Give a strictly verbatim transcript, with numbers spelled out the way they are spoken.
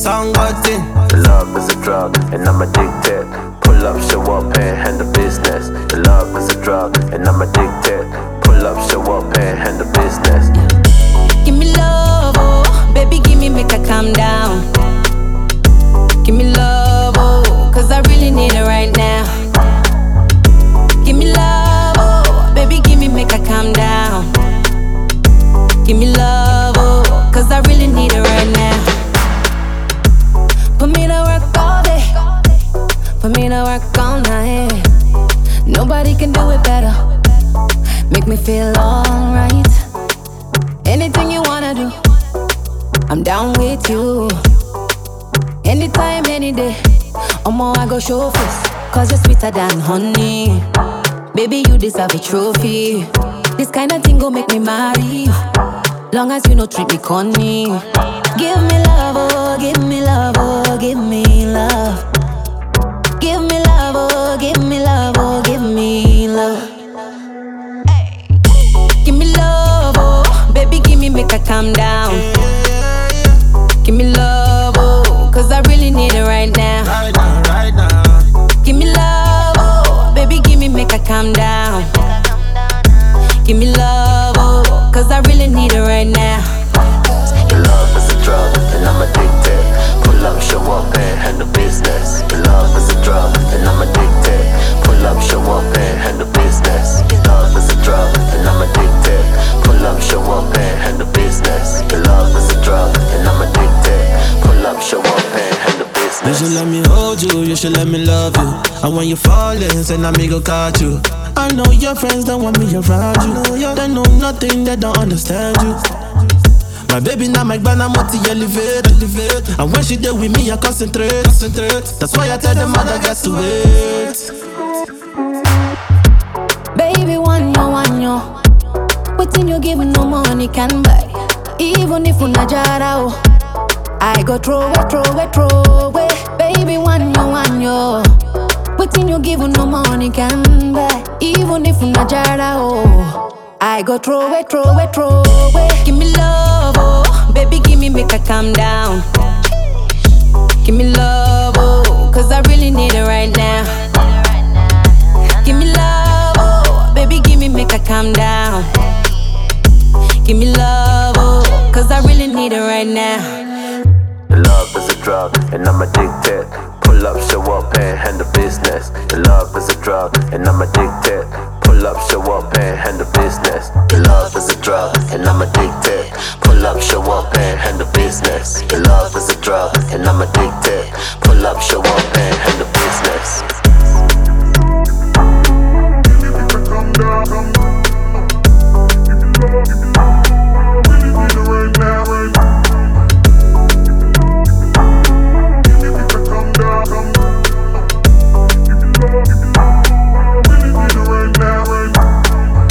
song got in. Love is a drug and I'm addicted. Pull up, show up and handle business. Love is a drug and I'm addicted. Pull up, show up and handle business. Give me love, oh, baby, give me, make her calm down. Give me love, oh, cause I really need it right now. Give me love, oh, baby, give me, make her calm down. Give me love, oh, cause I really need it right now. Put me to work all day, put me to work all night. Nobody can do it better, make me feel alright. Anything you wanna do, I'm down with you. Anytime, any day, omo, I go show face. Cause you're sweeter than honey. Baby, you deserve a trophy. This kind of thing go make me marry you, long as you no treat me corny. Give me love, oh, give me love, oh, give me love. Give me love, oh, give me love, oh, give me love. Give me love, oh, baby, give me, make her calm down. Give me love, oh, cause I really need it right now. Right now, right now. Give me love, oh, baby, give me, make her calm down. Give me love, oh, cause I really need it right now. Love is a drug and I'm addicted. Pull up, show up and handle business. Love is a drug and I'm addicted. Pull up, show up and handle business. Love is a drug and I'm addicted. Pull up, show up and handle business. Love is a drug and I'm addicted. Pull up, show up and handle business. You should let me hold you, you should let me love you. And when you fallin', say now me go catch you. I know your friends don't want me around you. They know nothing, they don't understand you. My baby now my gbana moti elevate, elevate. And when she there with me I concentrate, concentrate. That's why I tell them mother gets to wait. Baby, one yo, one yo. Waiting you give no money can buy. Even if una jara, oh, I go throw it, throw it, throw it. Baby, one yo, one yo. Waiting you give no money can buy. Even if una jara, oh, I go throw it, throw it, throw it. Give me love, oh, baby, give me, make her calm down. Give me love, oh, cause I really need it right now. Give me love, oh, baby, give me, make her calm down. Give me love, oh, cause I really need it right now. Love is a drug and I'm addicted. Pull up, show up and handle business. Love is a drug and I'm addicted.